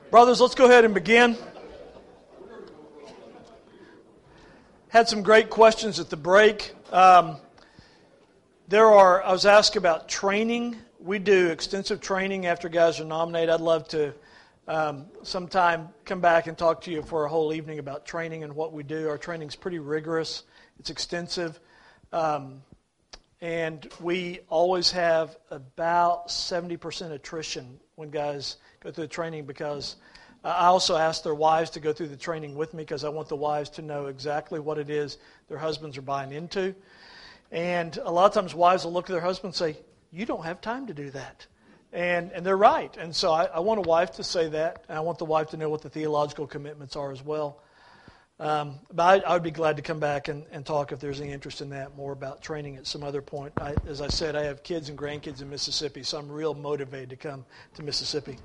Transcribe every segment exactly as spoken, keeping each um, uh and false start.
Brothers, let's go ahead and begin. Had some great questions at the break. Um, there are, I was asked about training. We do extensive training after guys are nominated. I'd love to um, sometime come back and talk to you for a whole evening about training and what we do. Our training's pretty rigorous. It's extensive. Um, and we always have about seventy percent attrition when guys go through the training, because uh, I also ask their wives to go through the training with me, because I want the wives to know exactly what it is their husbands are buying into. And a lot of times wives will look at their husband and say, "You don't have time to do that." And and they're right. And so I, I want a wife to say that, and I want the wife to know what the theological commitments are as well. Um, but I, I would be glad to come back and, and talk, if there's any interest in that, more about training at some other point. I, as I said, I have kids and grandkids in Mississippi, so I'm real motivated to come to Mississippi.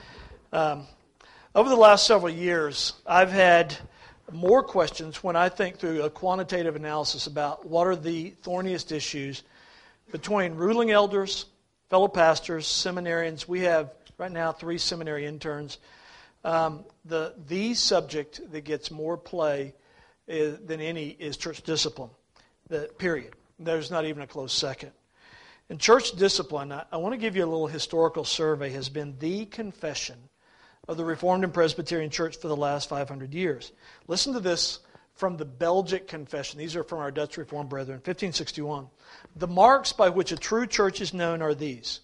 Um, over the last several years, I've had more questions when I think through a quantitative analysis about what are the thorniest issues between ruling elders, fellow pastors, seminarians. We have right now three seminary interns. Um, the the subject that gets more play is, than any is church discipline. The period. There's not even a close second. And church discipline, I, I want to give you a little historical survey, has been the confession of the Reformed and Presbyterian Church for the last five hundred years. Listen to this from the Belgic Confession. These are from our Dutch Reformed brethren, fifteen sixty-one. The marks by which a true church is known are these: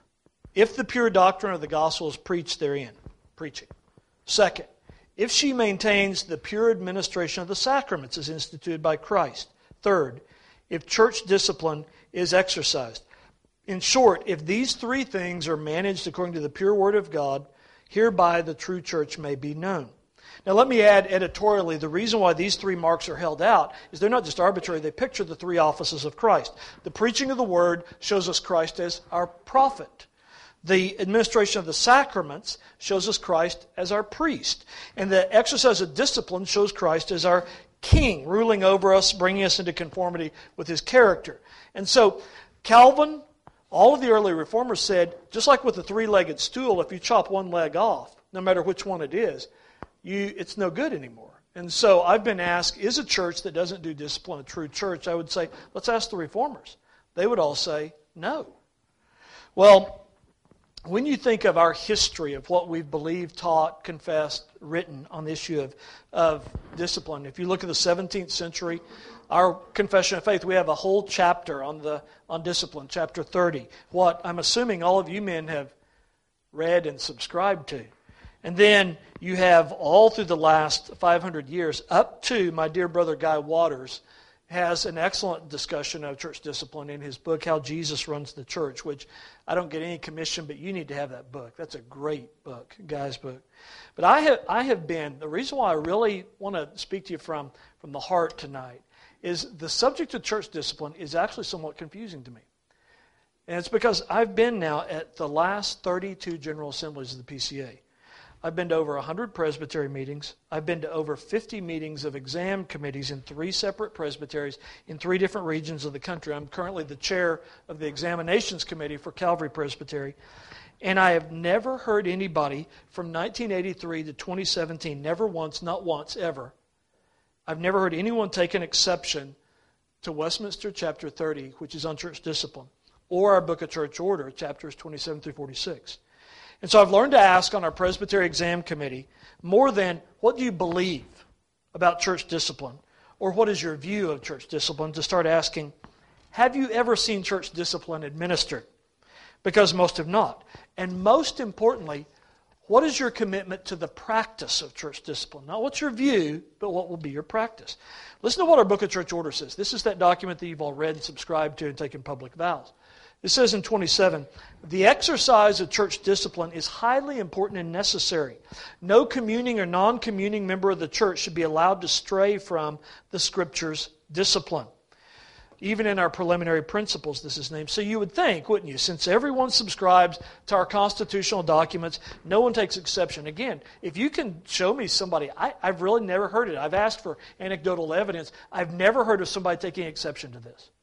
if the pure doctrine of the gospel is preached therein, preaching. Second, if she maintains the pure administration of the sacraments as instituted by Christ. Third, if church discipline is exercised. In short, if these three things are managed according to the pure word of God, hereby the true church may be known. Now let me add editorially, the reason why these three marks are held out is they're not just arbitrary. They picture the three offices of Christ. The preaching of the word shows us Christ as our prophet. The administration of the sacraments shows us Christ as our priest. And the exercise of discipline shows Christ as our king, ruling over us, bringing us into conformity with his character. And so Calvin, all of the early reformers said, just like with the three-legged stool, if you chop one leg off, no matter which one it is, you it's no good anymore. And so I've been asked, is a church that doesn't do discipline a true church? I would say, let's ask the reformers. They would all say, no. Well, when you think of our history of what we've believed, taught, confessed, written on the issue of, of discipline, if you look at the seventeenth century, our Confession of Faith, we have a whole chapter on the on discipline, chapter thirty, what I'm assuming all of you men have read and subscribed to. And then you have all through the last five hundred years, up to my dear brother Guy Waters, has an excellent discussion of church discipline in his book, How Jesus Runs the Church, which I don't get any commission, but you need to have that book. That's a great book, Guy's book. But I have I have been, the reason why I really want to speak to you from, from the heart tonight is the subject of church discipline is actually somewhat confusing to me. And it's because I've been now at the last thirty-two General Assemblies of the P C A. I've been to over one hundred presbytery meetings. I've been to over fifty meetings of exam committees in three separate presbyteries in three different regions of the country. I'm currently the chair of the examinations committee for Calvary Presbytery. And I have never heard anybody from nineteen eighty-three to twenty seventeen, never once, not once, ever. I've never heard anyone take an exception to Westminster chapter thirty, which is on church discipline, or our Book of Church Order, chapters twenty-seven through forty-six. And so I've learned to ask on our Presbytery Exam Committee more than, what do you believe about church discipline? Or what is your view of church discipline? To start asking, have you ever seen church discipline administered? Because most have not. And most importantly, what is your commitment to the practice of church discipline? Not what's your view, but what will be your practice. Listen to what our Book of Church Order says. This is that document that you've all read and subscribed to and taken public vows. It says in twenty-seven, the exercise of church discipline is highly important and necessary. No communing or non-communing member of the church should be allowed to stray from the Scripture's discipline. Even in our preliminary principles, this is named. So you would think, wouldn't you, since everyone subscribes to our constitutional documents, no one takes exception. Again, if you can show me somebody, I, I've really never heard it. I've asked for anecdotal evidence. I've never heard of somebody taking exception to this.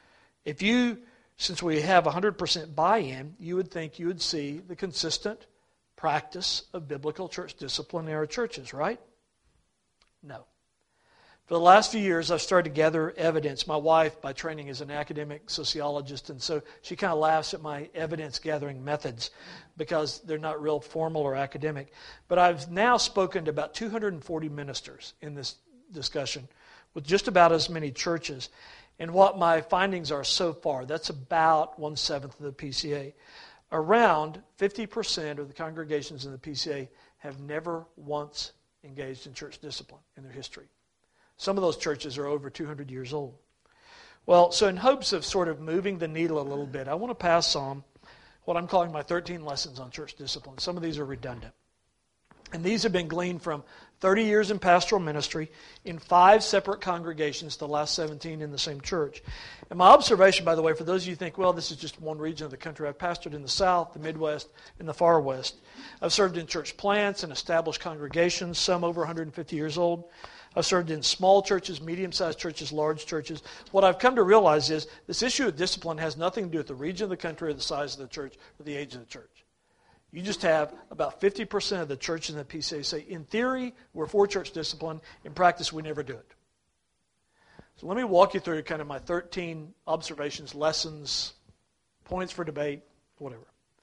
If you... Since we have one hundred percent buy-in, you would think you would see the consistent practice of biblical church discipline in our churches, right? No. For the last few years, I've started to gather evidence. My wife, by training, is an academic sociologist, and so she kind of laughs at my evidence-gathering methods because they're not real formal or academic. But I've now spoken to about two hundred forty ministers in this discussion with just about as many churches. And what my findings are so far, that's about one-seventh of the P C A. Around fifty percent of the congregations in the P C A have never once engaged in church discipline in their history. Some of those churches are over two hundred years old. Well, so in hopes of sort of moving the needle a little bit, I want to pass on what I'm calling my thirteen lessons on church discipline. Some of these are redundant. And these have been gleaned from thirty years in pastoral ministry in five separate congregations, the last seventeen in the same church. And my observation, by the way, for those of you who think, well, this is just one region of the country, I've pastored in the South, the Midwest, and the Far West. I've served in church plants and established congregations, some over one hundred fifty years old. I've served in small churches, medium-sized churches, large churches. What I've come to realize is this issue of discipline has nothing to do with the region of the country or the size of the church or the age of the church. You just have about fifty percent of the churches in the P C A say, in theory, we're for church discipline. In practice, we never do it. So let me walk you through kind of my thirteen observations, lessons, points for debate, whatever.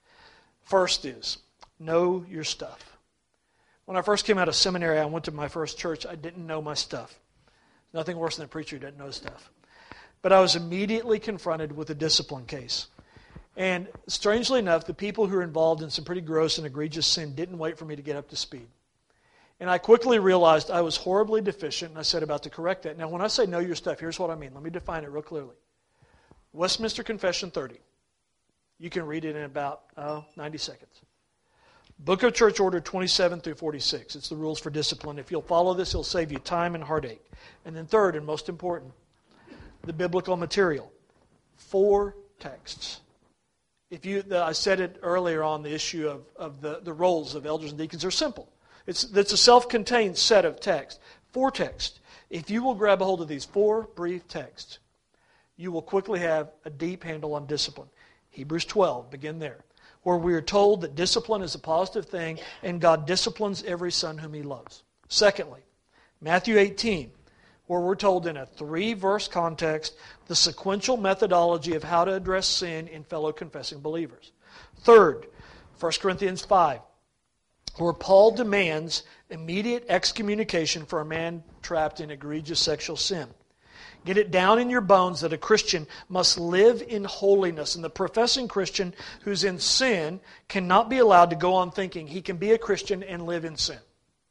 First is, know your stuff. When I first came out of seminary, I went to my first church. I didn't know my stuff. Nothing worse than a preacher who doesn't know stuff. But I was immediately confronted with a discipline case. And strangely enough, the people who were involved in some pretty gross and egregious sin didn't wait for me to get up to speed. And I quickly realized I was horribly deficient, and I set about to correct that. Now, when I say know your stuff, here's what I mean. Let me define it real clearly. Westminster Confession thirty. You can read it in about uh, ninety seconds. Book of Church Order twenty-seven through forty-six. It's the rules for discipline. If you'll follow this, it'll save you time and heartache. And then third, and most important, the biblical material. Four texts. If you, the, I said it earlier on the issue of, of the, the roles of elders and deacons. They're simple. It's, it's a self-contained set of texts. Four texts. If you will grab a hold of these four brief texts, you will quickly have a deep handle on discipline. Hebrews twelve, begin there, where we are told that discipline is a positive thing and God disciplines every son whom He loves. Secondly, Matthew eighteen, where we're told in a three-verse context the sequential methodology of how to address sin in fellow confessing believers. Third, First Corinthians five, where Paul demands immediate excommunication for a man trapped in egregious sexual sin. Get it down in your bones that a Christian must live in holiness, and the professing Christian who's in sin cannot be allowed to go on thinking he can be a Christian and live in sin.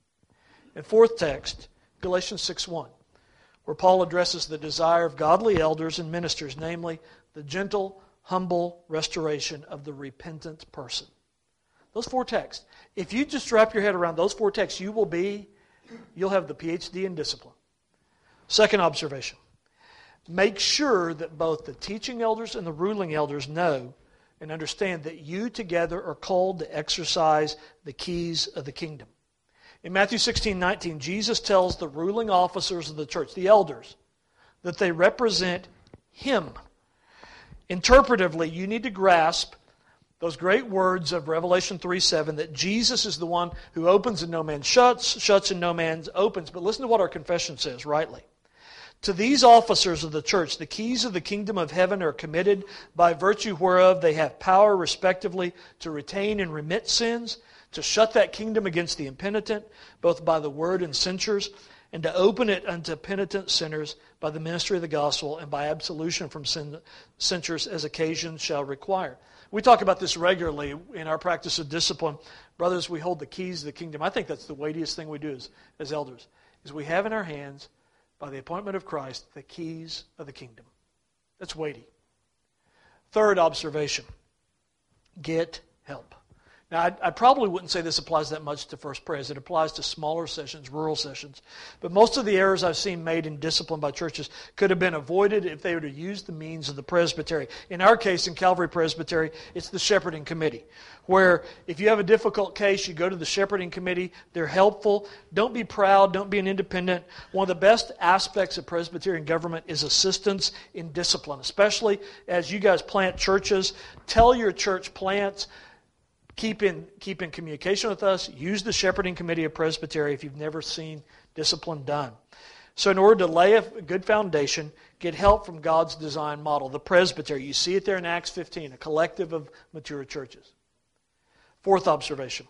And fourth text, Galatians six one, where Paul addresses the desire of godly elders and ministers, namely the gentle, humble restoration of the repentant person. Those four texts. If you just wrap your head around those four texts, you will be, you'll have the P H D in discipline. Second observation. Make sure that both the teaching elders and the ruling elders know and understand that you together are called to exercise the keys of the kingdom. In Matthew sixteen nineteen, Jesus tells the ruling officers of the church, the elders, that they represent Him. Interpretively, you need to grasp those great words of Revelation three seven, that Jesus is the one who opens and no man shuts, shuts and no man opens. But listen to what our confession says rightly. To these officers of the church, the keys of the kingdom of heaven are committed, by virtue whereof they have power respectively to retain and remit sins, to shut that kingdom against the impenitent, both by the word and censures, and to open it unto penitent sinners by the ministry of the gospel and by absolution from sin, censures as occasion shall require. We talk about this regularly in our practice of discipline. Brothers, we hold the keys of the kingdom. I think that's the weightiest thing we do as, as elders, is we have in our hands, by the appointment of Christ, the keys of the kingdom. That's weighty. Third observation, get help. Now, I, I probably wouldn't say this applies that much to First Pres. It applies to smaller sessions, rural sessions. But most of the errors I've seen made in discipline by churches could have been avoided if they were to use the means of the presbytery. In our case, in Calvary Presbytery, it's the shepherding committee, where if you have a difficult case, you go to the shepherding committee. They're helpful. Don't be proud. Don't be an independent. One of the best aspects of Presbyterian government is assistance in discipline, especially as you guys plant churches. Tell your church plants, Keep in, keep in communication with us. Use the Shepherding Committee of Presbytery if you've never seen discipline done. So in order to lay a good foundation, get help from God's design model, the presbytery. You see it there in Acts fifteen, a collective of mature churches. Fourth observation,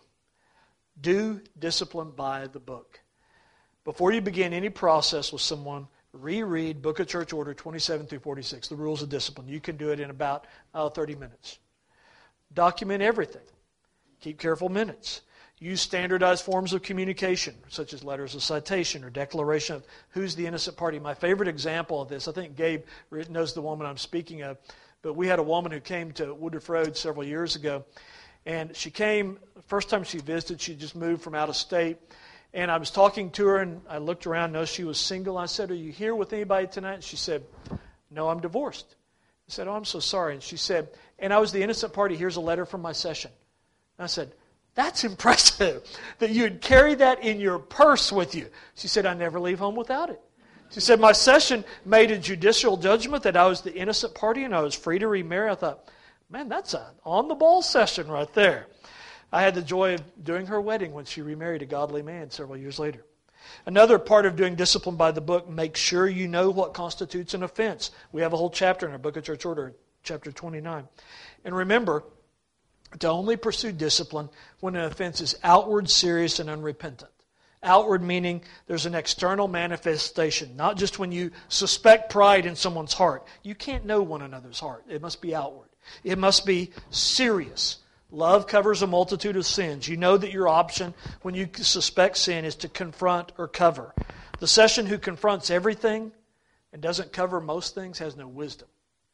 do discipline by the book. Before you begin any process with someone, reread Book of Church Order twenty-seven through forty-six, the rules of discipline. You can do it in about uh, thirty minutes. Document everything. Keep careful minutes. Use standardized forms of communication, such as letters of citation or declaration of who's the innocent party. My favorite example of this, I think Gabe knows the woman I'm speaking of, but we had a woman who came to Woodruff Road several years ago, and she came, first time she visited, she just moved from out of state, and I was talking to her, and I looked around, noticed she was single. I said, "Are you here with anybody tonight?" And she said, "No, I'm divorced." I said, "Oh, I'm so sorry." And she said, "And I was the innocent party. Here's a letter from my session." And I said, "That's impressive that you would carry that in your purse with you." She said, "I never leave home without it." She said, "My session made a judicial judgment that I was the innocent party and I was free to remarry." I thought, man, that's an on-the-ball session right there. I had the joy of doing her wedding when she remarried a godly man several years later. Another part of doing discipline by the book, make sure you know what constitutes an offense. We have a whole chapter in our Book of Church Order, chapter twenty-nine. And remember, to only pursue discipline when an offense is outward, serious, and unrepentant. Outward meaning there's an external manifestation, not just when you suspect pride in someone's heart. You can't know one another's heart. It must be outward. It must be serious. Love covers a multitude of sins. You know that your option when you suspect sin is to confront or cover. The session who confronts everything and doesn't cover most things has no wisdom.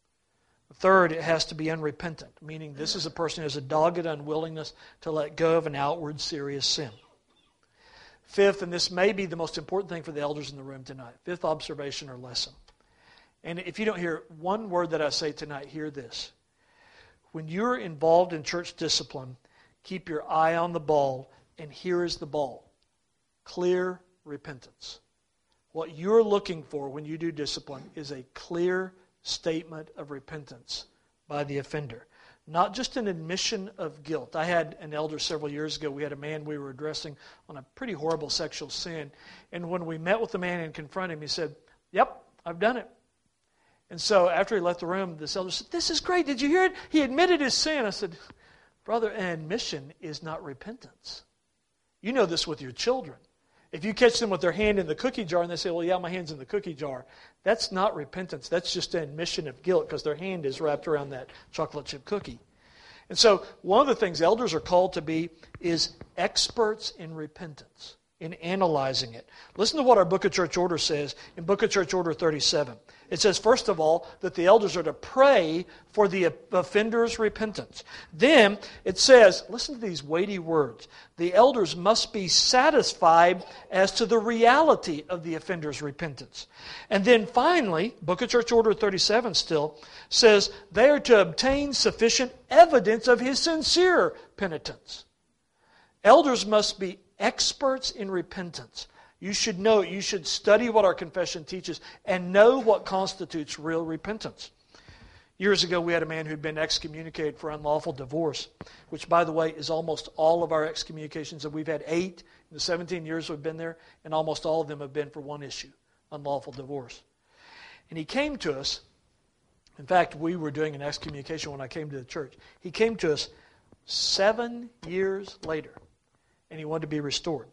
Third, it has to be unrepentant, meaning this is a person who has a dogged unwillingness to let go of an outward serious sin. Fifth, and this may be the most important thing for the elders in the room tonight, fifth observation or lesson. And if you don't hear one word that I say tonight, hear this. When you're involved in church discipline, keep your eye on the ball, and here is the ball. Clear repentance. What you're looking for when you do discipline is a clear statement of repentance by the offender. Not just an admission of guilt. I had an elder several years ago. We had a man we were addressing on a pretty horrible sexual sin. And when we met with the man and confronted him, he said, "Yep, I've done it." And so after he left the room, this elder said, "This is great. Did you hear it? He admitted his sin." I said, "Brother, an admission is not repentance. You know this with your children. If you catch them with their hand in the cookie jar and they say, 'Well, yeah, my hand's in the cookie jar,' that's not repentance. That's just an admission of guilt because their hand is wrapped around that chocolate chip cookie. And so one of the things elders are called to be is experts in repentance, in analyzing it. Listen to what our Book of Church Order says in Book of Church Order thirty-seven. It says, first of all, that the elders are to pray for the offender's repentance. Then it says, listen to these weighty words, the elders must be satisfied as to the reality of the offender's repentance. And then finally, Book of Church Order thirty-seven still says, they are to obtain sufficient evidence of his sincere penitence. Elders must be experts in repentance. You should know, you should study what our confession teaches and know what constitutes real repentance. Years ago, we had a man who'd been excommunicated for unlawful divorce, which, by the way, is almost all of our excommunications. And we've had eight in the seventeen years we've been there, and almost all of them have been for one issue, unlawful divorce. And he came to us. In fact, we were doing an excommunication when I came to the church. He came to us seven years later, and he wanted to be restored.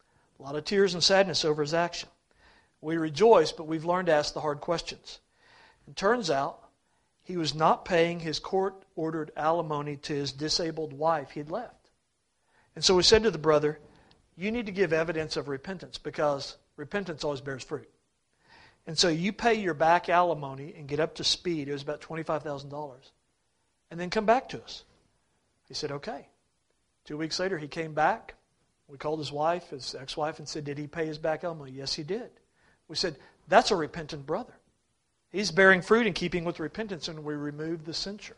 A lot of tears and sadness over his action. We rejoice, but we've learned to ask the hard questions. It turns out he was not paying his court-ordered alimony to his disabled wife he had left. And so we said to the brother, you need to give evidence of repentance because repentance always bears fruit. And so you pay your back alimony and get up to speed. It was about twenty-five thousand dollars. And then come back to us. He said, okay. Two weeks later, he came back. We called his wife, his ex-wife, and said, did he pay his back alimony? Yes, he did. We said, that's a repentant brother. He's bearing fruit in keeping with repentance, and we removed the censure.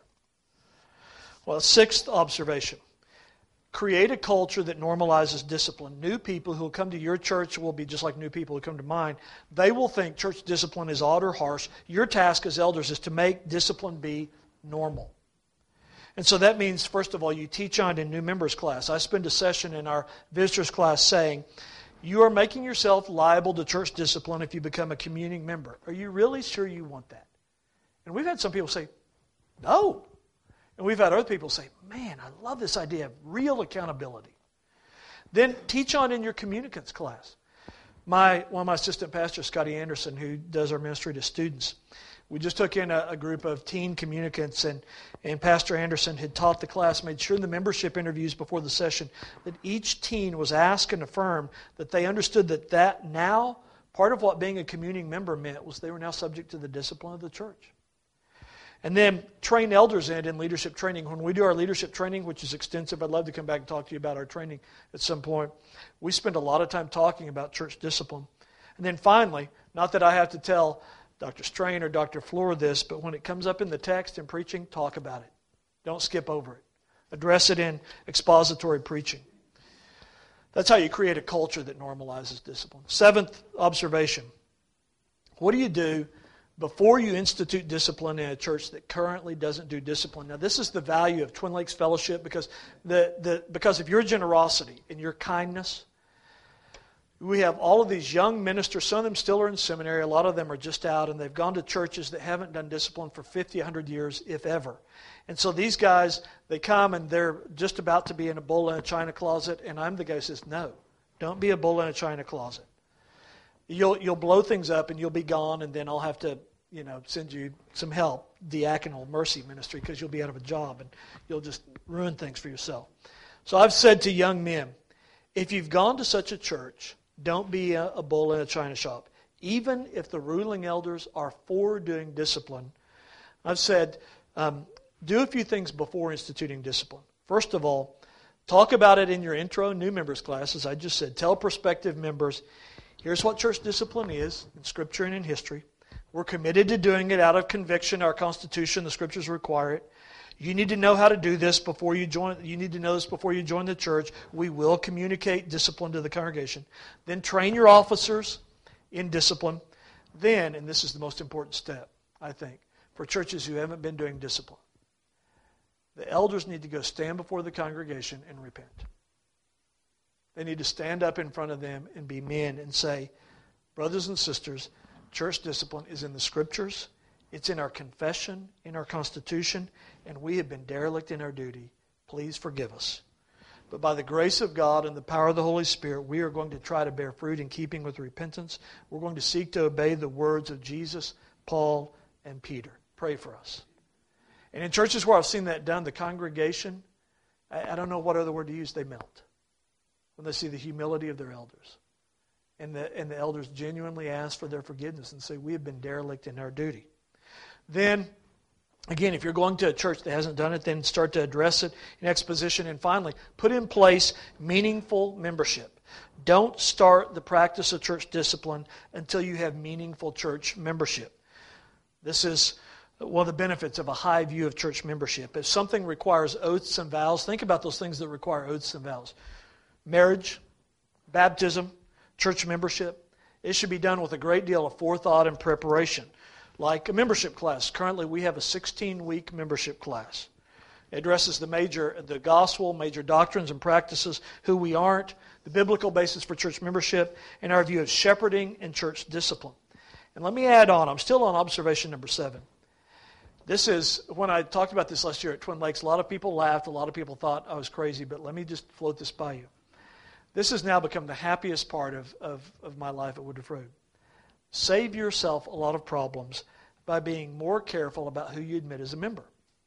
Well, sixth observation. Create a culture that normalizes discipline. New people who will come to your church will be just like new people who come to mine. They will think church discipline is odd or harsh. Your task as elders is to make discipline be normal. And so that means, first of all, you teach on in new members class. I spend a session in our visitors class saying, you are making yourself liable to church discipline if you become a communing member. Are you really sure you want that? And we've had some people say, no. And we've had other people say, man, I love this idea of real accountability. Then teach on in your communicants class. My One of my assistant pastors, Scotty Anderson, who does our ministry to students, we just took in a, a group of teen communicants, and, and Pastor Anderson had taught the class, made sure in the membership interviews before the session that each teen was asked and affirmed that they understood that that now, part of what being a communing member meant was they were now subject to the discipline of the church. And then train elders in in leadership training. When we do our leadership training, which is extensive, I'd love to come back and talk to you about our training at some point. We spend a lot of time talking about church discipline. And then finally, not that I have to tell Doctor Strain or Doctor Floor this, but when it comes up in the text and preaching, talk about it. Don't skip over it. Address it in expository preaching. That's how you create a culture that normalizes discipline. Seventh observation. What do you do before you institute discipline in a church that currently doesn't do discipline? Now, this is the value of Twin Lakes Fellowship, because the, the because of your generosity and your kindness. We have all of these young ministers. Some of them still are in seminary. A lot of them are just out, and they've gone to churches that haven't done discipline for fifty, one hundred years, if ever. And so these guys, they come and they're just about to be in a bull in a china closet, and I'm the guy who says, no, don't be a bull in a china closet. You'll you'll blow things up and you'll be gone, and then I'll have to, you know, send you some help, diaconal mercy ministry, because you'll be out of a job and you'll just ruin things for yourself. So I've said to young men, if you've gone to such a church, don't be a, a bull in a china shop. Even if the ruling elders are for doing discipline, I've said, um, do a few things before instituting discipline. First of all, talk about it in your intro new members class. As I just said, tell prospective members, here's what church discipline is in Scripture and in history. We're committed to doing it out of conviction. Our Constitution, the Scriptures require it. You need to know how to do this before you join. You need to know this before you join the church. We will communicate discipline to the congregation. Then train your officers in discipline. Then, and this is the most important step, I think, for churches who haven't been doing discipline, the elders need to go stand before the congregation and repent. They need to stand up in front of them and be men and say, brothers and sisters, church discipline is in the Scriptures. It's in our confession, in our Constitution, and we have been derelict in our duty. Please forgive us. But by the grace of God and the power of the Holy Spirit, we are going to try to bear fruit in keeping with repentance. We're going to seek to obey the words of Jesus, Paul, and Peter. Pray for us. And in churches where I've seen that done, the congregation, I, I don't know what other word to use, they melt when they see the humility of their elders. And the, and the elders genuinely ask for their forgiveness and say, we have been derelict in our duty. Then, again, if you're going to a church that hasn't done it, then start to address it in exposition. And finally, put in place meaningful membership. Don't start the practice of church discipline until you have meaningful church membership. This is one of the benefits of a high view of church membership. If something requires oaths and vows, think about those things that require oaths and vows. Marriage, baptism, church membership. It should be done with a great deal of forethought and preparation. Like a membership class. Currently, we have a sixteen-week membership class. It addresses the major, the gospel, major doctrines and practices, who we aren't, the biblical basis for church membership, and our view of shepherding and church discipline. And let me add on, I'm still on observation number seven. This is, when I talked about this last year at Twin Lakes, a lot of people laughed, a lot of people thought I was crazy, but let me just float this by you. This has now become the happiest part of, of, of my life at Woodruff Road. Save yourself a lot of problems by being more careful about who you admit as a member.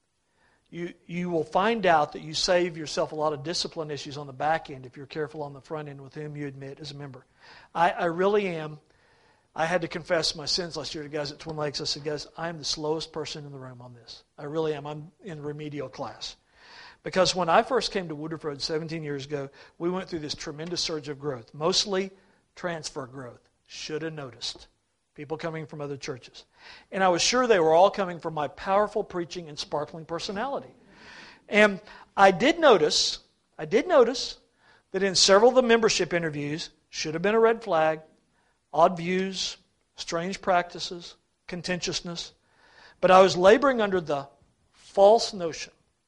You you will find out that you save yourself a lot of discipline issues on the back end if you're careful on the front end with whom you admit as a member. I, I really am. I had to confess my sins last year to guys at Twin Lakes. I said, guys, I'm the slowest person in the room on this. I really am. I'm in remedial class. Because when I first came to Woodruff Road seventeen years ago, we went through this tremendous surge of growth, mostly transfer growth. Should have noticed. People coming from other churches. And I was sure they were all coming from my powerful preaching and sparkling personality. And I did notice, I did notice that in several of the membership interviews, should have been a red flag, odd views, strange practices, contentiousness. But I was laboring under the false notion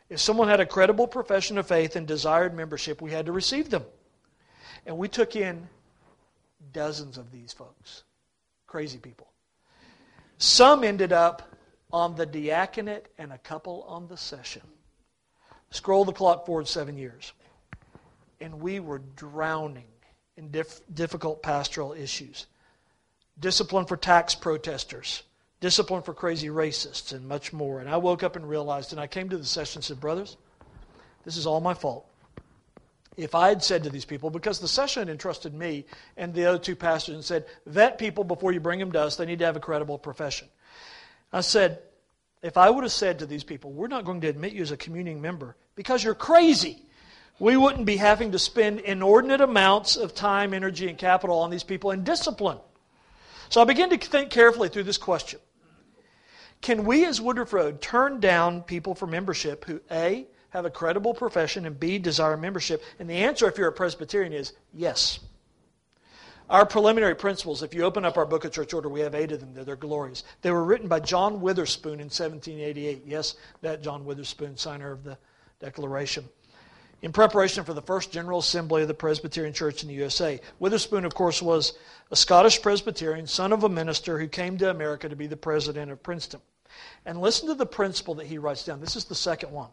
If someone had a credible profession of faith and desired membership, we had to receive them. And we took in dozens of these folks. Crazy people. Some ended up on the diaconate and a couple on the session. Scroll the clock forward seven years. And we were drowning in diff- difficult pastoral issues. Discipline for tax protesters. Discipline for crazy racists, and much more. And I woke up and realized, and I came to the session and said, brothers, this is all my fault. If I had said to these people, because the session had entrusted me and the other two pastors and said, vet people before you bring them to us, they need to have a credible profession. I said, if I would have said to these people, we're not going to admit you as a communing member because you're crazy, we wouldn't be having to spend inordinate amounts of time, energy, and capital on these people in discipline. So I began to think carefully through this question. Can we as Woodruff Road turn down people for membership who A, have a credible profession, and B, desire membership? And the answer, if you're a Presbyterian, is yes. Our preliminary principles, if you open up our book of church order, we have eight of them. They're, they're glorious. They were written by John Witherspoon in seventeen eighty-eight. Yes, that John Witherspoon, signer of the Declaration. In preparation for the first General Assembly of the Presbyterian Church in the U S A. Witherspoon, of course, was a Scottish Presbyterian, son of a minister who came to America to be the president of Princeton. And listen to the principle that he writes down. This is the second one.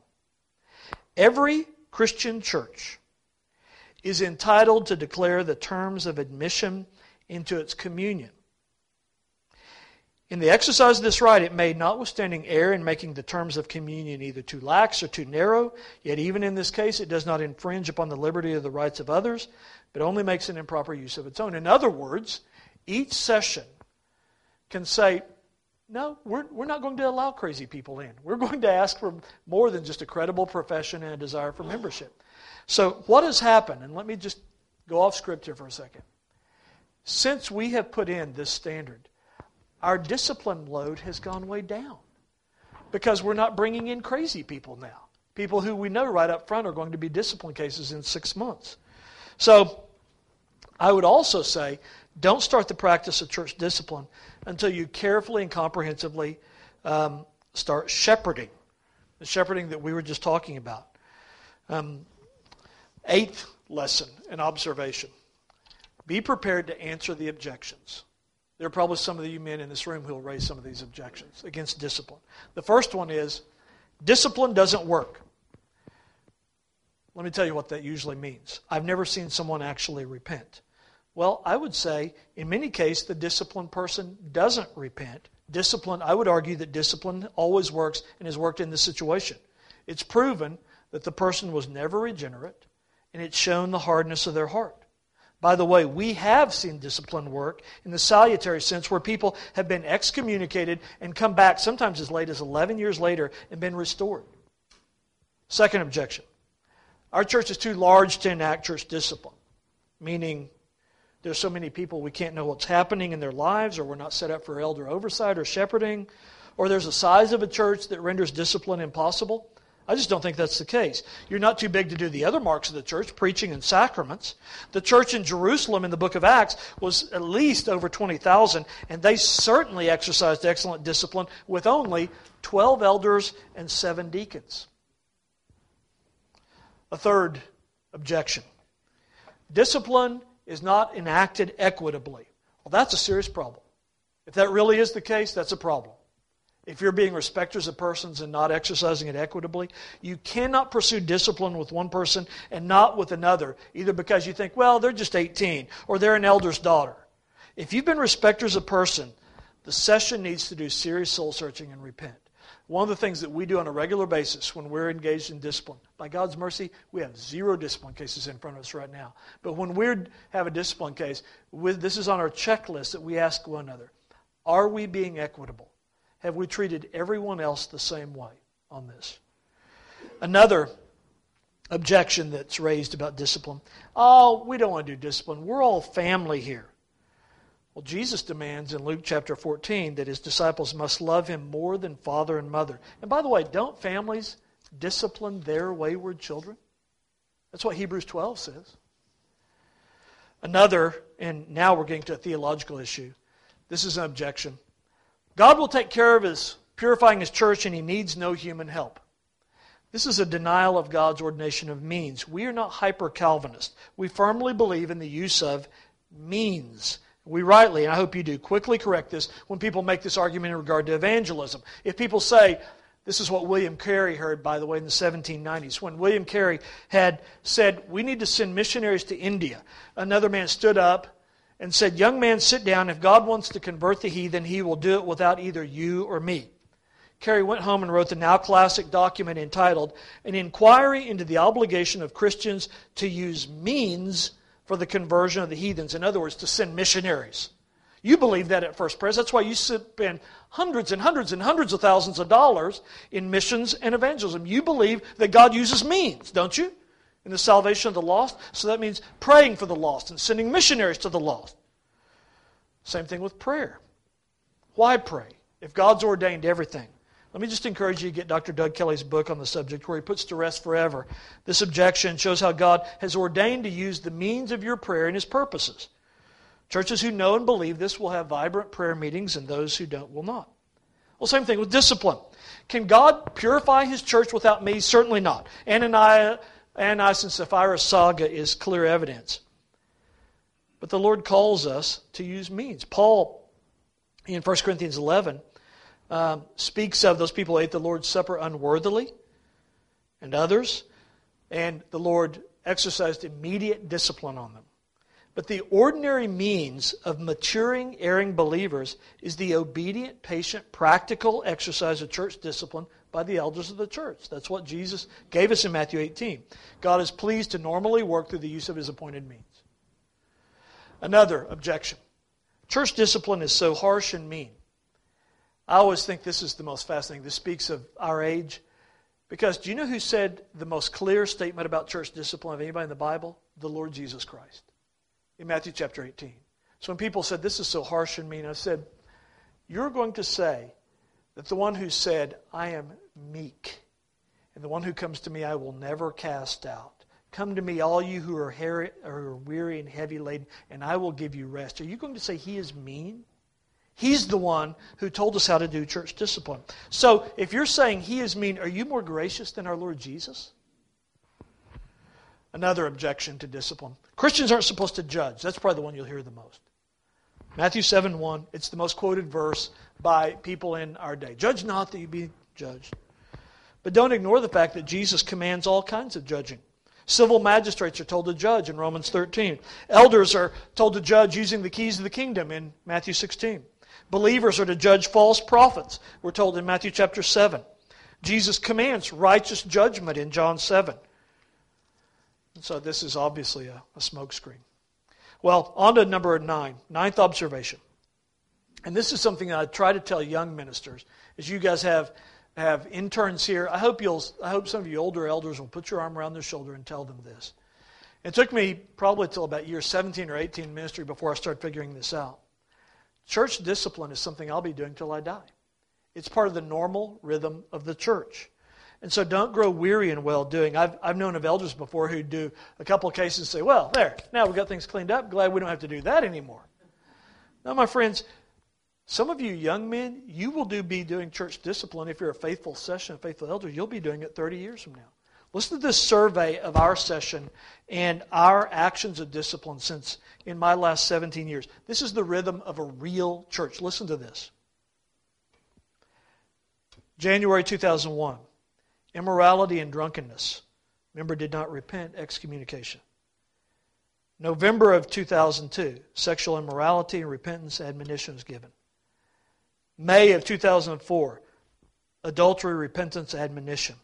Every Christian church is entitled to declare the terms of admission into its communion. In the exercise of this right, it may, notwithstanding err in making the terms of communion either too lax or too narrow, yet even in this case it does not infringe upon the liberty of the rights of others, but only makes an improper use of its own. In other words, each session can say, no, we're, we're not going to allow crazy people in. We're going to ask for more than just a credible profession and a desire for membership. So what has happened, and let me just go off script here for a second. Since we have put in this standard, our discipline load has gone way down because we're not bringing in crazy people now. People who we know right up front are going to be discipline cases in six months. So I would also say, don't start the practice of church discipline until you carefully and comprehensively um, start shepherding, the shepherding that we were just talking about. Um, eighth lesson and observation. Be prepared to answer the objections. There are probably some of you men in this room who will raise some of these objections against discipline. The first one is, discipline doesn't work. Let me tell you what that usually means. I've never seen someone actually repent. Well, I would say, in many cases, the disciplined person doesn't repent. Discipline, I would argue that discipline always works and has worked in this situation. It's proven that the person was never regenerate, and it's shown the hardness of their heart. By the way, we have seen discipline work in the salutary sense where people have been excommunicated and come back sometimes as late as eleven years later and been restored. Second objection. Our church is too large to enact church discipline, meaning there's so many people we can't know what's happening in their lives, or we're not set up for elder oversight or shepherding, or there's a size of a church that renders discipline impossible. I just don't think that's the case. You're not too big to do the other marks of the church, preaching and sacraments. The church in Jerusalem in the book of Acts was at least over twenty thousand, and they certainly exercised excellent discipline with only twelve elders and seven deacons. A third objection. Discipline is not enacted equitably. Well, that's a serious problem. If that really is the case, that's a problem. If you're being respecters of persons and not exercising it equitably, you cannot pursue discipline with one person and not with another, either because you think, well, they're just eighteen, or they're an elder's daughter. If you've been respecters of person, the session needs to do serious soul searching and repent. One of the things that we do on a regular basis when we're engaged in discipline, by God's mercy, we have zero discipline cases in front of us right now. But when we have a discipline case, with, this is on our checklist that we ask one another, are we being equitable? Have we treated everyone else the same way on this? Another objection that's raised about discipline, oh, we don't want to do discipline. We're all family here. Well, Jesus demands in Luke chapter fourteen that his disciples must love him more than father and mother. And by the way, don't families discipline their wayward children? That's what Hebrews twelve says. Another, and now we're getting to a theological issue. This is an objection. God will take care of his purifying his church and he needs no human help. This is a denial of God's ordination of means. We are not hyper-Calvinist. We firmly believe in the use of means. We rightly, and I hope you do, quickly correct this when people make this argument in regard to evangelism. If people say, this is what William Carey heard, by the way, in the seventeen nineties, when William Carey had said, we need to send missionaries to India. Another man stood up and said, young man, sit down. If God wants to convert the heathen, He will do it without either you or me. Carey went home and wrote the now classic document entitled, An Inquiry into the Obligation of Christians to Use Means for the Conversion of the Heathens. In other words, to send missionaries. You believe that at First Pres. That's why you spend hundreds and hundreds and hundreds of thousands of dollars in missions and evangelism. You believe that God uses means, don't you? In the salvation of the lost. So that means praying for the lost and sending missionaries to the lost. Same thing with prayer. Why pray if God's ordained everything? Let me just encourage you to get Doctor Doug Kelly's book on the subject where he puts to rest forever this objection, shows how God has ordained to use the means of your prayer in His purposes. Churches who know and believe this will have vibrant prayer meetings, and those who don't will not. Well, same thing with discipline. Can God purify His church without me? Certainly not. Ananias, Ananias and Sapphira's saga is clear evidence. But the Lord calls us to use means. Paul, in First Corinthians eleven, Um, speaks of those people who ate the Lord's Supper unworthily and others, and the Lord exercised immediate discipline on them. But the ordinary means of maturing, erring believers is the obedient, patient, practical exercise of church discipline by the elders of the church. That's what Jesus gave us in Matthew eighteen. God is pleased to normally work through the use of His appointed means. Another objection. Church discipline is so harsh and mean. I always think this is the most fascinating. This speaks of our age. Because do you know who said the most clear statement about church discipline of anybody in the Bible? The Lord Jesus Christ. In Matthew chapter eighteen. So when people said, this is so harsh and mean, I said, you're going to say that the one who said, I am meek, and the one who comes to me I will never cast out. Come to me, all you who are, hairy, are weary and heavy laden, and I will give you rest. Are you going to say He is mean? He's the one who told us how to do church discipline. So if you're saying He is mean, are you more gracious than our Lord Jesus? Another objection to discipline. Christians aren't supposed to judge. That's probably the one you'll hear the most. Matthew seven one, it's the most quoted verse by people in our day. Judge not that you be judged. But don't ignore the fact that Jesus commands all kinds of judging. Civil magistrates are told to judge in Romans thirteen. Elders are told to judge using the keys of the kingdom in Matthew sixteen. Believers are to judge false prophets, we're told in Matthew chapter seven. Jesus commands righteous judgment in John seven. And so this is obviously a, a smokescreen. Well, on to number nine, ninth observation. And this is something that I try to tell young ministers, as you guys have, have interns here. I hope you'll. I hope some of you older elders will put your arm around their shoulder and tell them this. It took me probably till about year seventeen or eighteen in ministry before I started figuring this out. Church discipline is something I'll be doing till I die. It's part of the normal rhythm of the church. And so don't grow weary in well-doing. I've, I've known of elders before who do a couple of cases and say, well, there, now we've got things cleaned up. Glad we don't have to do that anymore. Now, my friends, some of you young men, you will do be doing church discipline if you're a faithful session, a faithful elder. You'll be doing it thirty years from now. Listen to this survey of our session and our actions of discipline since in my last seventeen years. This is the rhythm of a real church. Listen to this. January two thousand one, immorality and drunkenness. Member did not repent, excommunication. November of two thousand two, sexual immorality and repentance, admonition is given. May of two thousand four, adultery, repentance, admonition.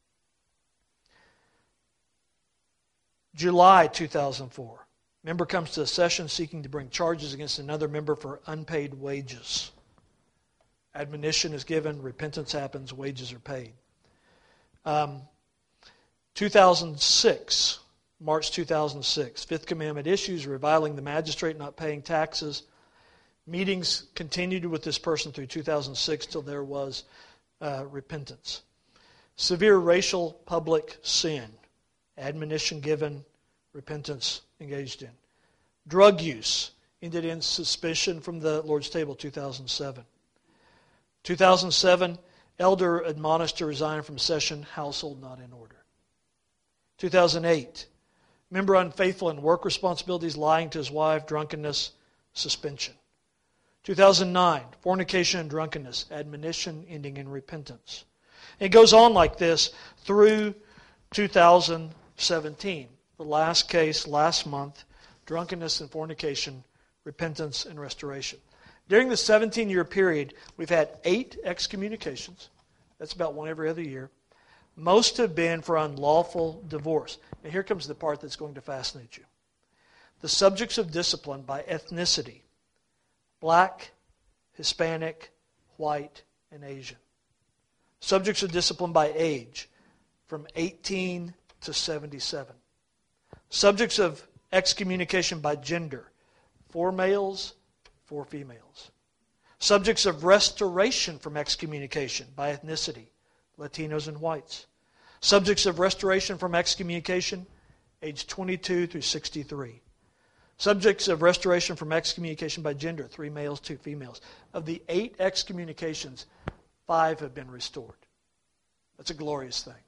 July two thousand four, member comes to a session seeking to bring charges against another member for unpaid wages. Admonition is given, repentance happens, wages are paid. Um, two thousand six, March two thousand six, Fifth Commandment issues, reviling the magistrate, not paying taxes. Meetings continued with this person through two thousand six till there was uh, repentance. Severe racial public sin, admonition given, repentance engaged in. Drug use ended in suspicion from the Lord's table, two thousand seven. two thousand seven, Elder admonished to resign from session, household not in order. two thousand eight, member unfaithful in work responsibilities, lying to his wife, drunkenness, suspension. two thousand nine, fornication and drunkenness, admonition ending in repentance. And it goes on like this through two thousand seventeen. The last case, last month, drunkenness and fornication, repentance and restoration. During the seventeen-year period, we've had eight excommunications. That's about one every other year. Most have been for unlawful divorce. Now here comes the part that's going to fascinate you. The subjects of discipline by ethnicity: black, Hispanic, white, and Asian. Subjects of discipline by age, from eighteen to seventy-seven. Subjects of excommunication by gender: four males, four females. Subjects of restoration from excommunication by ethnicity: Latinos and whites. Subjects of restoration from excommunication, age twenty-two through sixty-three. Subjects of restoration from excommunication by gender: three males, two females. Of the eight excommunications, five have been restored. That's a glorious thing.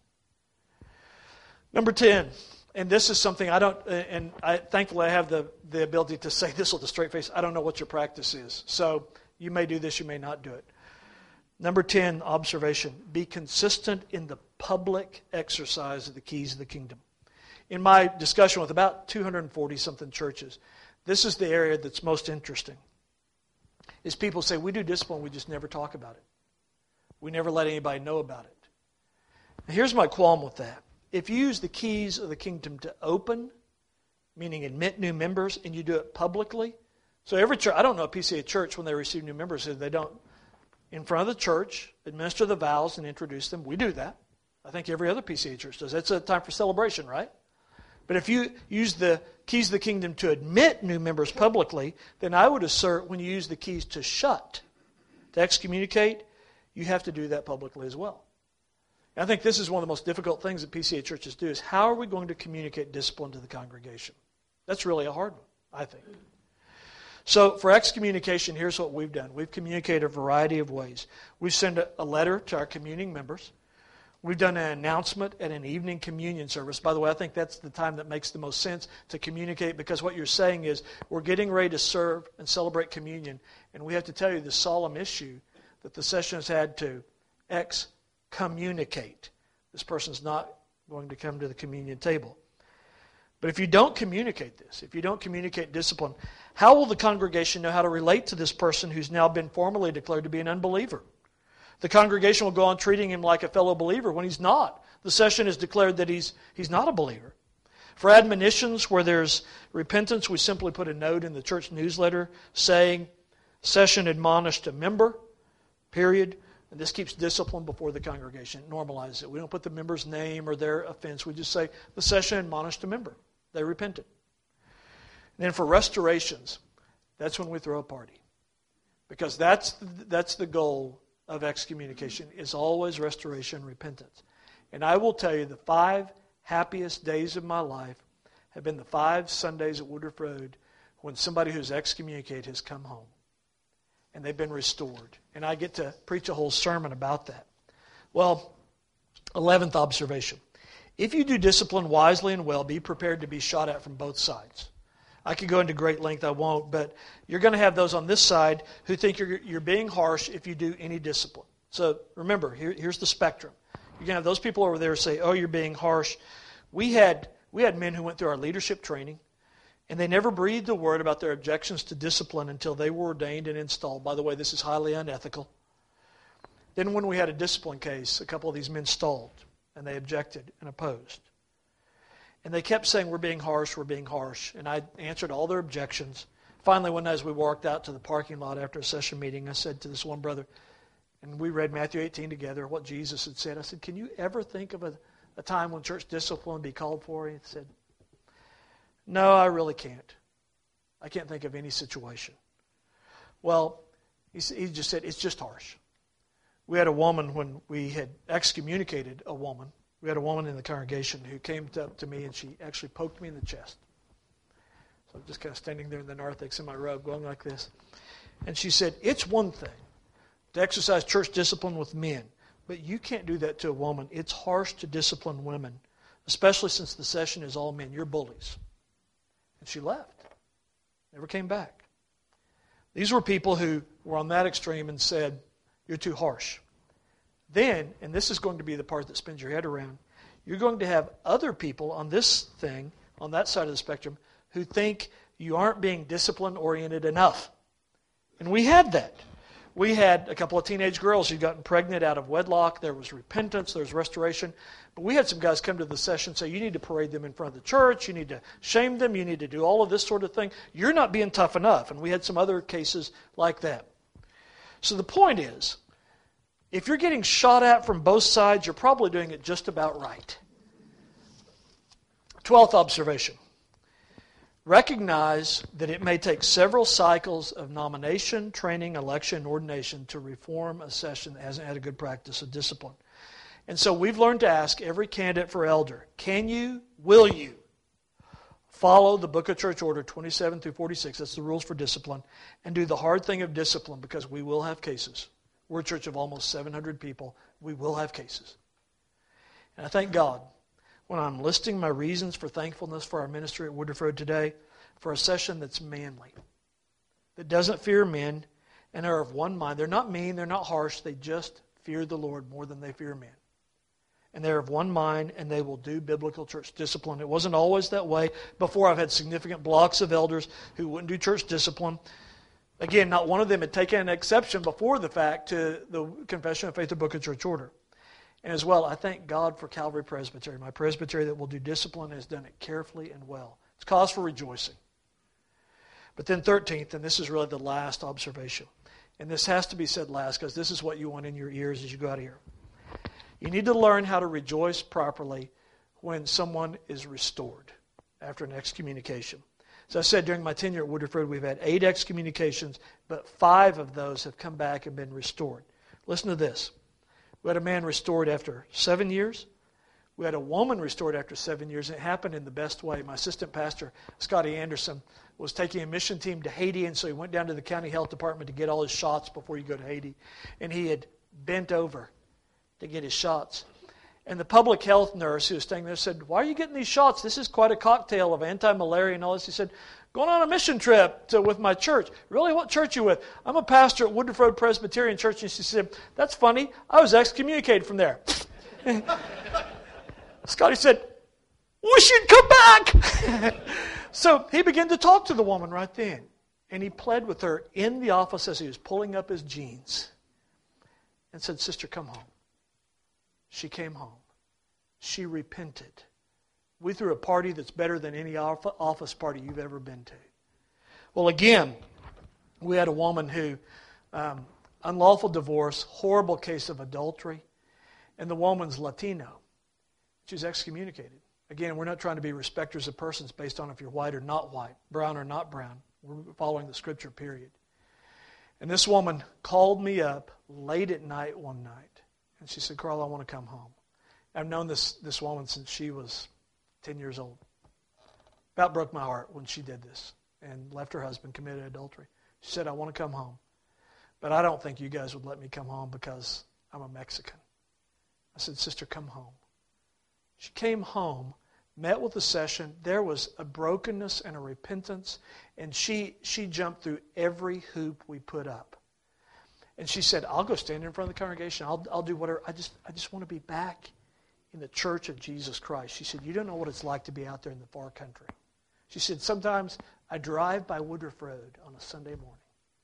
Number ten, and this is something I don't, and I thankfully I have the, the ability to say this with a straight face. I don't know what your practice is. So you may do this, you may not do it. Number ten, observation: be consistent in the public exercise of the keys of the kingdom. In my discussion with about two hundred forty something churches, this is the area that's most interesting. Is people say, we do discipline, we just never talk about it. We never let anybody know about it. Now, here's my qualm with that. If you use the keys of the kingdom to open, meaning admit new members, and you do it publicly, so every church, I don't know a P C A church when they receive new members, they don't, in front of the church, administer the vows and introduce them. We do that. I think every other P C A church does. That's a time for celebration, right? But if you use the keys of the kingdom to admit new members publicly, then I would assert when you use the keys to shut, to excommunicate, you have to do that publicly as well. And I think this is one of the most difficult things that P C A churches do, is how are we going to communicate discipline to the congregation? That's really a hard one, I think. So for excommunication, here's what we've done. We've communicated a variety of ways. We've sent a letter to our communing members. We've done an announcement at an evening communion service. By the way, I think that's the time that makes the most sense to communicate, because what you're saying is we're getting ready to serve and celebrate communion, and we have to tell you the solemn issue that the session has had to excommunicate. This person's not going to come to the communion table. But if you don't communicate this, if you don't communicate discipline, how will the congregation know how to relate to this person who's now been formally declared to be an unbeliever? The congregation will go on treating him like a fellow believer when he's not. The session has declared that he's he's not a believer. For admonitions where there's repentance, we simply put a note in the church newsletter saying, session admonished a member, period. And this keeps discipline before the congregation. It normalizes it. We don't put the member's name or their offense. We just say, the session admonished a member. They repented. And then for restorations, that's when we throw a party. Because that's that's the goal of excommunication, is always restoration and repentance. And I will tell you, the five happiest days of my life have been the five Sundays at Woodruff Road when somebody who's excommunicated has come home and they've been restored. And I get to preach a whole sermon about that. Well, eleventh observation. If you do discipline wisely and well, be prepared to be shot at from both sides. I could go into great length, I won't, but you're going to have those on this side who think you're, you're being harsh if you do any discipline. So remember, here, here's the spectrum. You're going to have those people over there who say, oh, you're being harsh. We had, we had men who went through our leadership training, and they never breathed a word about their objections to discipline until they were ordained and installed. By the way, this is highly unethical. Then when we had a discipline case, a couple of these men stalled, and they objected and opposed. And they kept saying, we're being harsh, we're being harsh. And I answered all their objections. Finally, one night as we walked out to the parking lot after a session meeting, I said to this one brother, and we read Matthew eighteen together, what Jesus had said. I said, can you ever think of a, a time when church discipline would be called for? He said, no, I really can't. I can't think of any situation. Well, he, he just said, it's just harsh. We had a woman, when we had excommunicated a woman, we had a woman in the congregation who came up to me and she actually poked me in the chest. So I'm just kind of standing there in the narthex in my robe going like this. And she said, it's one thing to exercise church discipline with men, but you can't do that to a woman. It's harsh to discipline women, especially since the session is all men. You're bullies. And she left. Never came back. These were people who were on that extreme and said, you're too harsh. Then, and this is going to be the part that spins your head around, you're going to have other people on this thing, on that side of the spectrum, who think you aren't being discipline-oriented enough. And we had that. We had a couple of teenage girls who'd gotten pregnant out of wedlock. There was repentance. There was restoration. But we had some guys come to the session and say, you need to parade them in front of the church. You need to shame them. You need to do all of this sort of thing. You're not being tough enough. And we had some other cases like that. So the point is, if you're getting shot at from both sides, you're probably doing it just about right. Twelfth observation. Recognize that it may take several cycles of nomination, training, election, and ordination to reform a session that hasn't had a good practice of discipline. And so we've learned to ask every candidate for elder, can you, will you, follow the Book of Church Order twenty-seven through forty-six, that's the rules for discipline, and do the hard thing of discipline, because we will have cases. We're a church of almost seven hundred people. We will have cases. And I thank God when I'm listing my reasons for thankfulness for our ministry at Woodruff Road today, for a session that's manly, that doesn't fear men, and are of one mind. They're not mean, they're not harsh, they just fear the Lord more than they fear men. And they're of one mind, and they will do biblical church discipline. It wasn't always that way. Before, I've had significant blocks of elders who wouldn't do church discipline. Again, not one of them had taken an exception before the fact to the Confession of Faith, the Book of Church Order. And as well, I thank God for Calvary Presbytery. My presbytery that will do discipline has done it carefully and well. It's cause for rejoicing. But then thirteenth, and this is really the last observation, and this has to be said last because this is what you want in your ears as you go out of here. You need to learn how to rejoice properly when someone is restored after an excommunication. As I said, during my tenure at Woodruff Road, we've had eight excommunications, but five of those have come back and been restored. Listen to this. We had a man restored after seven years. We had a woman restored after seven years, and it happened in the best way. My assistant pastor, Scotty Anderson, was taking a mission team to Haiti, and so he went down to the county health department to get all his shots before you go to Haiti. And he had bent over to get his shots. And the public health nurse who was staying there said, why are you getting these shots? This is quite a cocktail of anti-malaria and all this. He said, going on a mission trip to, with my church. Really, what church are you with? I'm a pastor at Woodruff Road Presbyterian Church. And she said, that's funny. I was excommunicated from there. Scotty said, we should come back. So he began to talk to the woman right then. And he pled with her in the office as he was pulling up his jeans and said, sister, come home. She came home. She repented. We threw a party that's better than any office party you've ever been to. Well, again, we had a woman who, um, unlawful divorce, horrible case of adultery, and the woman's Latino. She's excommunicated. Again, we're not trying to be respecters of persons based on if you're white or not white, brown or not brown. We're following the Scripture, period. And this woman called me up late at night one night. And she said, Carl, I want to come home. I've known this, this woman since she was ten years old. About broke my heart when she did this and left her husband, committed adultery. She said, I want to come home. But I don't think you guys would let me come home because I'm a Mexican. I said, sister, come home. She came home, met with the session. There was a brokenness and a repentance. And she, she jumped through every hoop we put up. And she said, I'll go stand in front of the congregation. I'll, I'll do whatever. I just, I just want to be back in the church of Jesus Christ. She said, you don't know what it's like to be out there in the far country. She said, sometimes I drive by Woodruff Road on a Sunday morning.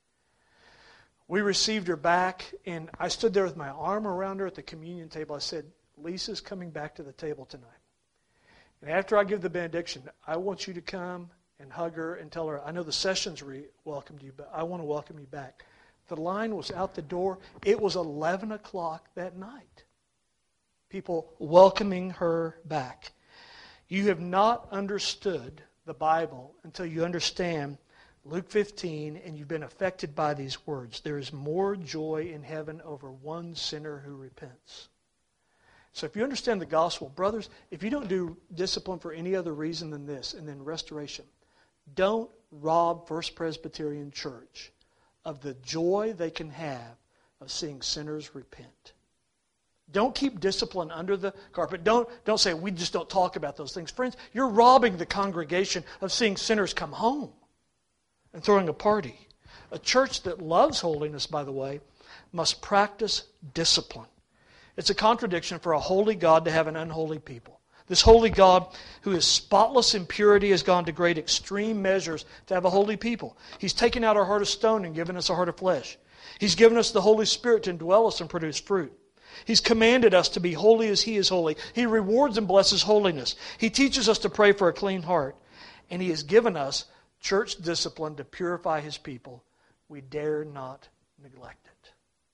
We received her back, and I stood there with my arm around her at the communion table. I said, Lisa's coming back to the table tonight. And after I give the benediction, I want you to come and hug her and tell her, I know the sessions re- welcomed you, but I want to welcome you back. The line was out the door. It was eleven o'clock that night. People welcoming her back. You have not understood the Bible until you understand Luke fifteen and you've been affected by these words. There is more joy in heaven over one sinner who repents. So if you understand the gospel, brothers, if you don't do discipline for any other reason than this, and then restoration, don't rob First Presbyterian Church of the joy they can have of seeing sinners repent. Don't keep discipline under the carpet. Don't, don't say, we just don't talk about those things. Friends, you're robbing the congregation of seeing sinners come home and throwing a party. A church that loves holiness, by the way, must practice discipline. It's a contradiction for a holy God to have an unholy people. This holy God, who is spotless in purity, has gone to great extreme measures to have a holy people. He's taken out our heart of stone and given us a heart of flesh. He's given us the Holy Spirit to indwell us and produce fruit. He's commanded us to be holy as He is holy. He rewards and blesses holiness. He teaches us to pray for a clean heart. And He has given us church discipline to purify His people. We dare not neglect it.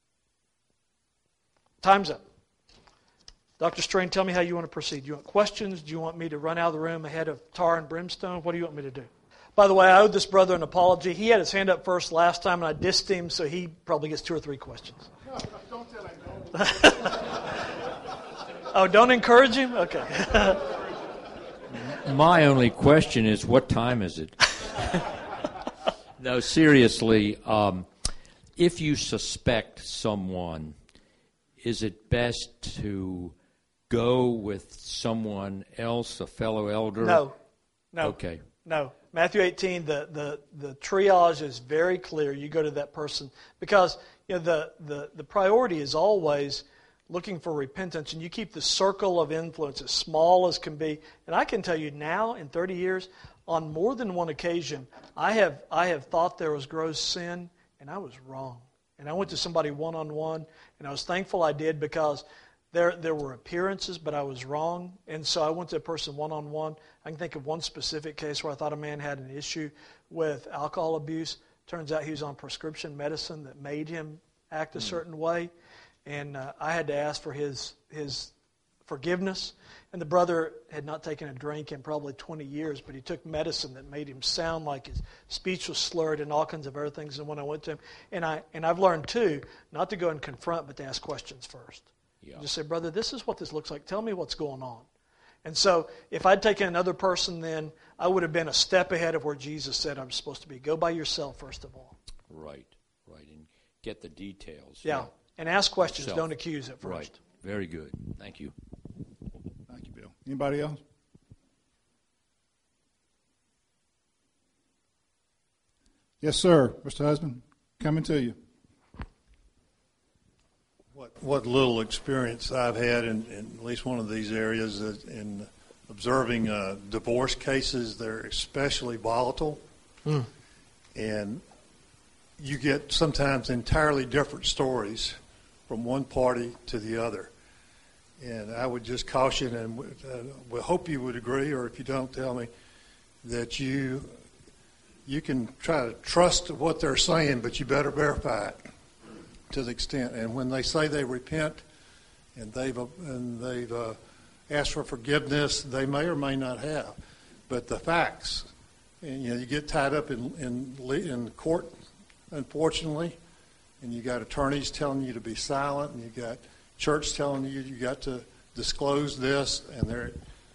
Time's up. Doctor Strain, tell me how you want to proceed. Do you want questions? Do you want me to run out of the room ahead of tar and brimstone? What do you want me to do? By the way, I owed this brother an apology. He had his hand up first last time, and I dissed him, so he probably gets two or three questions. No, don't tell him. Oh, don't encourage him? Okay. My only question is, what time is it? No, seriously, um, if you suspect someone, is it best to go with someone else, a fellow elder? No. No. Okay. No. Matthew eighteen, the, the, the triage is very clear. You go to that person because you know the, the, the priority is always looking for repentance, and you keep the circle of influence as small as can be. And I can tell you now, in thirty years, on more than one occasion, I have I have thought there was gross sin, and I was wrong. And I went to somebody one-on-one, and I was thankful I did because there there were appearances, but I was wrong. And so I went to a person one-on-one. I can think of one specific case where I thought a man had an issue with alcohol abuse. Turns out he was on prescription medicine that made him act a certain way. And uh, I had to ask for his his forgiveness. And the brother had not taken a drink in probably twenty years, but he took medicine that made him sound like his speech was slurred and all kinds of other things. And when I went to him, and, I, and I've learned too, not to go and confront, but to ask questions first. Yeah. Just say, brother, this is what this looks like. Tell me what's going on. And so if I'd taken another person then, I would have been a step ahead of where Jesus said I'm supposed to be. Go by yourself first of all. Right, right, and get the details. Yeah, yeah. And ask questions. Yourself. Don't accuse at first. Right, very good. Thank you. Thank you, Bill. Anybody else? Yes, sir. Mister Husband, coming to you. What, what little experience I've had in, in at least one of these areas is in observing uh, divorce cases, they're especially volatile. Mm. And you get sometimes entirely different stories from one party to the other. And I would just caution, and uh, we hope you would agree, or if you don't, tell me, that you you can try to trust what they're saying, but you better verify it to the extent. And when they say they repent and they've uh, and they've uh, asked for forgiveness, they may or may not have. But the facts, and you know, you get tied up in in, in court, unfortunately, and you got attorneys telling you to be silent, and you got church telling you you got to disclose this, and there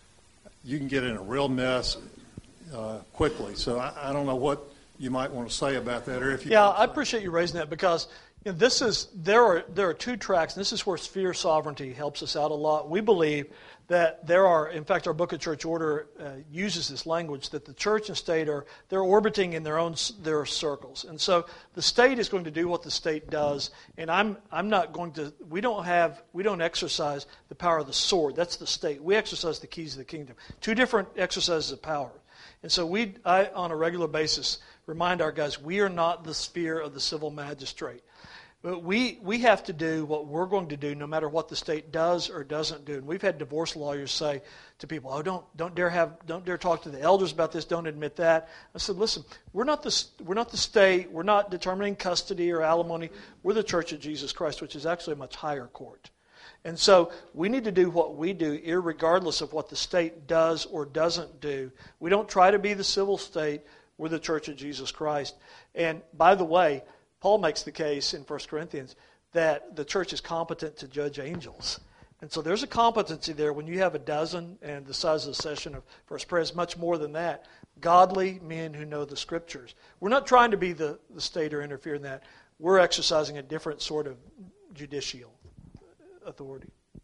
you can get in a real mess uh, quickly. So I, I don't know what you might want to say about that, or if you. Yeah, I appreciate you raising that because you know, this is there are there are two tracks, and this is where sphere sovereignty helps us out a lot. We believe that there are, in fact, our Book of Church Order uh, uses this language that the church and state are they're orbiting in their own their circles, and so the state is going to do what the state does, and I'm I'm not going to. We don't have we don't exercise the power of the sword. That's the state. We exercise the keys of the kingdom. Two different exercises of power, and so we I on a regular basis remind our guys we are not the sphere of the civil magistrate. But we, we have to do what we're going to do no matter what the state does or doesn't do. And we've had divorce lawyers say to people, oh, don't don't dare have don't dare talk to the elders about this, don't admit that. I said, listen, we're not the we're not the state, we're not determining custody or alimony. We're the Church of Jesus Christ, which is actually a much higher court. And so we need to do what we do irregardless of what the state does or doesn't do. We don't try to be the civil state, we're the Church of Jesus Christ. And by the way, Paul makes the case in First Corinthians that the church is competent to judge angels. And so there's a competency there when you have a dozen, and the size of the session of First Prayer is much more than that. Godly men who know the Scriptures. We're not trying to be the, the state or interfere in that. We're exercising a different sort of judicial authority.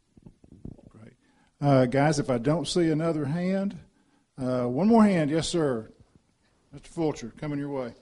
Uh, guys, if I don't see another hand, uh, one more hand. Yes, sir. Mister Fulcher, coming your way.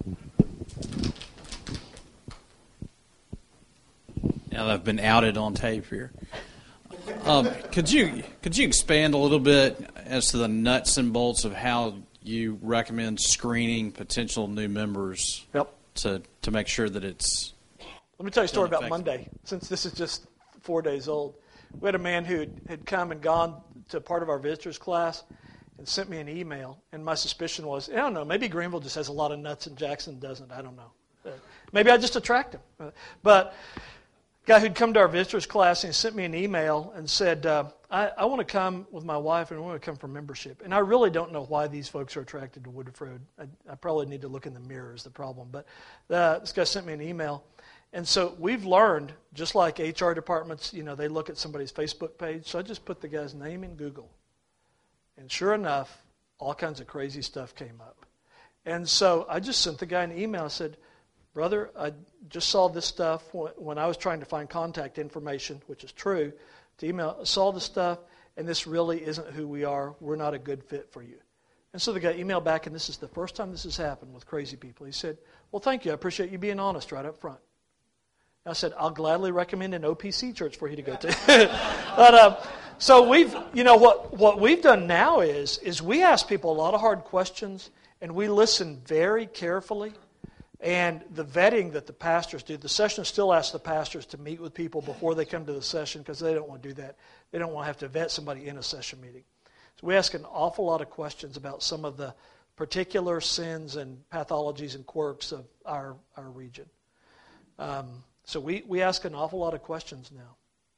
Now that I've been outed on tape here. Um, could you could you expand a little bit as to the nuts and bolts of how you recommend screening potential new members Yep. to, to make sure that it's... Let me tell you a story about effective. Monday, since this is just four days old. We had a man who had come and gone to part of our visitors class and sent me an email, and my suspicion was, I don't know, maybe Greenville just has a lot of nuts and Jackson doesn't. I don't know. Uh, maybe I just attract him. Uh, but a guy who'd come to our visitors class and he sent me an email and said, uh, I, I want to come with my wife and I want to come for membership. And I really don't know why these folks are attracted to Woodruff Road. I, I probably need to look in the mirror is the problem. But uh, this guy sent me an email. And so we've learned, just like H R departments, you know, they look at somebody's Facebook page. So I just put the guy's name in Google. And sure enough, all kinds of crazy stuff came up. And so I just sent the guy an email. I said, brother, I just saw this stuff when I was trying to find contact information, which is true, to email. I saw this stuff, and this really isn't who we are. We're not a good fit for you. And so the guy emailed back, and this is the first time this has happened with crazy people. He said, well, thank you. I appreciate you being honest right up front. I said, I'll gladly recommend an O P C church for you to go to. but uh, so we've, you know, what what we've done now is is we ask people a lot of hard questions, and we listen very carefully. And the vetting that the pastors do, the session still asks the pastors to meet with people before they come to the session because they don't want to do that. They don't want to have to vet somebody in a session meeting. So we ask an awful lot of questions about some of the particular sins and pathologies and quirks of our our region. Um, So we, we ask an awful lot of questions now.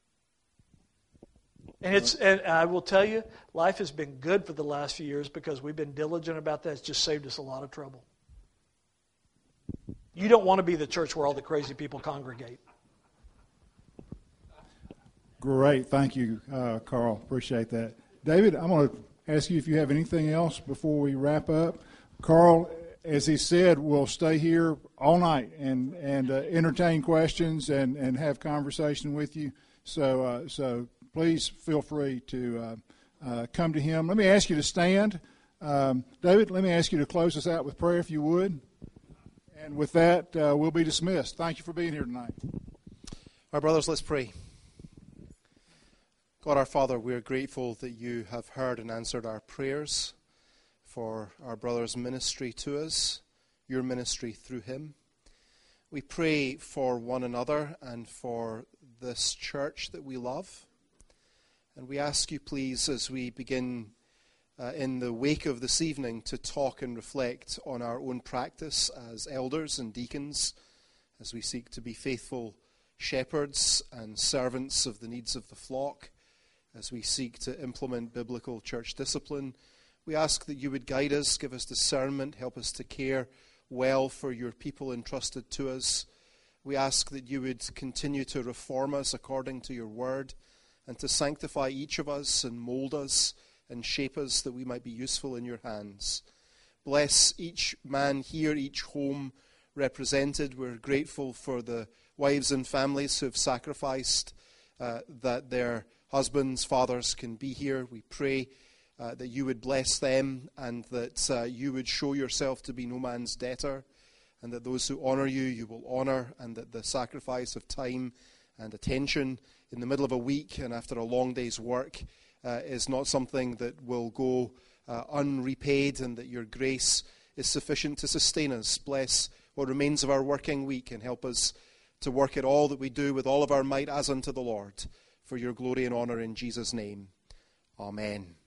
And it's and I will tell you, life has been good for the last few years because we've been diligent about that. It's just saved us a lot of trouble. You don't want to be the church where all the crazy people congregate. Great. Thank you, uh, Carl. Appreciate that. David, I'm going to ask you if you have anything else before we wrap up. Carl, as he said, we'll stay here all night and, and uh, entertain questions and, and have conversation with you. So uh, so please feel free to uh, uh, come to him. Let me ask you to stand. Um, David, let me ask you to close us out with prayer if you would. And with that, uh, we'll be dismissed. Thank you for being here tonight. Our brothers, let's pray. God our Father, we are grateful that you have heard and answered our prayers for our brother's ministry to us, your ministry through him. We pray for one another and for this church that we love. And we ask you, please, as we begin uh, in the wake of this evening to talk and reflect on our own practice as elders and deacons, as we seek to be faithful shepherds and servants of the needs of the flock, as we seek to implement biblical church discipline. We ask that you would guide us, give us discernment, help us to care well for your people entrusted to us. We ask that you would continue to reform us according to your word and to sanctify each of us and mold us and shape us that we might be useful in your hands. Bless each man here, each home represented. We're grateful for the wives and families who have sacrificed uh, that their husbands, fathers can be here. We pray Uh, that you would bless them and that uh, you would show yourself to be no man's debtor, and that those who honor you, you will honor, and that the sacrifice of time and attention in the middle of a week and after a long day's work uh, is not something that will go uh, unrepaid, and that your grace is sufficient to sustain us. Bless what remains of our working week and help us to work at all that we do with all of our might as unto the Lord, for your glory and honor in Jesus' name. Amen.